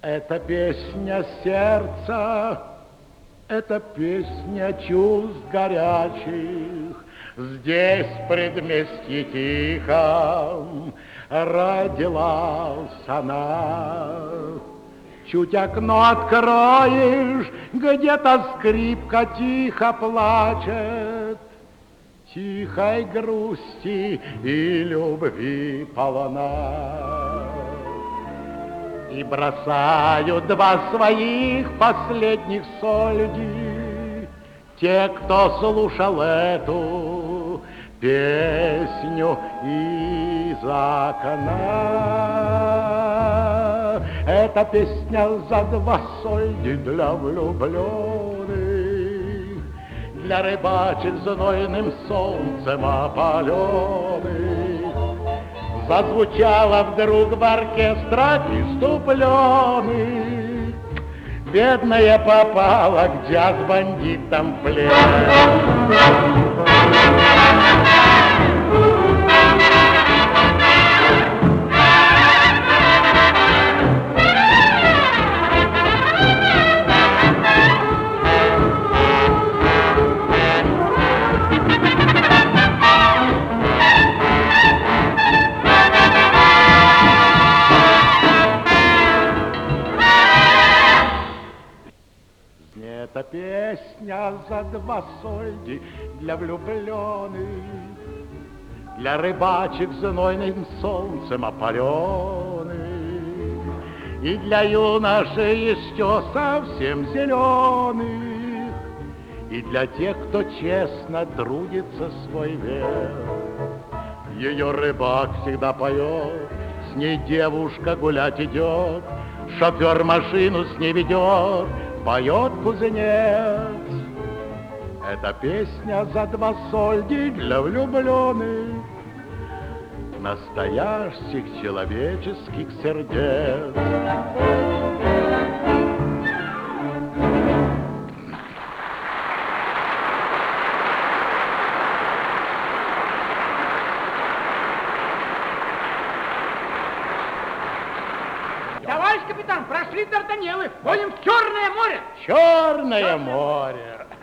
Это песня сердца, это песня чувств горячих. Здесь, в предместье тихом, родилась она. Чуть окно откроешь, где-то скрипка тихо плачет. Тихой грусти и любви полна. И бросают два своих последних сольди те, кто слушал эту песню из окна. Эта песня за два сольди для влюбленных, для рыбачек знойным солнцем опаленных. Зазвучала вдруг в оркестрах иступленных. Бедная попала к джаз-бандитам в плен. Это песня за два сольди для влюбленных, для рыбачек знойным солнцем опаленных, и для юношей еще совсем зеленых, и для тех, кто честно трудится свой век. Ее рыбак всегда поет, с ней девушка гулять идет, шофер машину с ней ведет, поет кузнец. Эта песня за два сольди для влюбленных, настоящих человеческих сердец. Товарищ капитан, прошли Дарданеллы, ходим в Черное море. Черное море.